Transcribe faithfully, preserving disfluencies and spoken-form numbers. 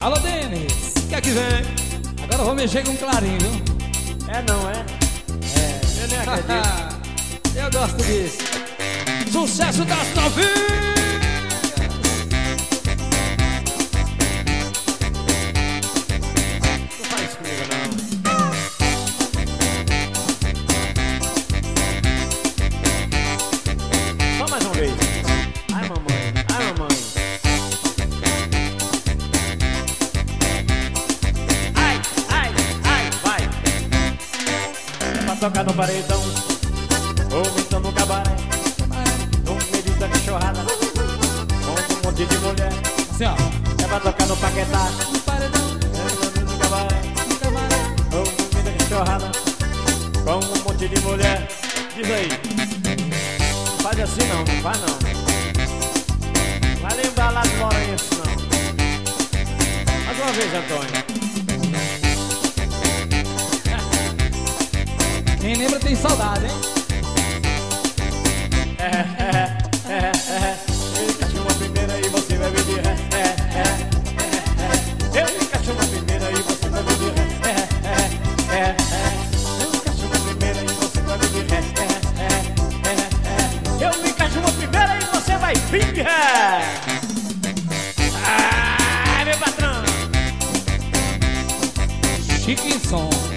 Alô, Denis, o que é que vem? Agora eu vou mexer com um clarinho, viu? É não, é? É, eu nem acredito. Eu gosto disso. Sucesso das novinhas! Não faz comigo não. Só mais uma vez. Ai mamãe, ai mamãe. Ai, ai, ai, vai. É pra tocar no paredão ou então no cabaré, no meio da cachorrada, com um monte de mulher. Assim, ó. É pra tocar no paquetá, No paredão, no cabaré, no camaré. ou no meio da cachorrada, com um monte de mulher. Diz aí. Não faz assim não, não faz não. Vai lembrar lá de Moranhas não. Mais uma vez, Antônio. Quem lembra tem saudade, hein? É, é, é, é, é. Eu encaixo uma primeira e você vai beber. É, é, é, é, é. Eu encaixo uma primeira e você vai beber. É, é, é, é. Eu encaixo uma primeira e você vai beber. É, é, é, é. Eu encaixo uma primeira e você vai beber. Ah, meu patrão. Chique som.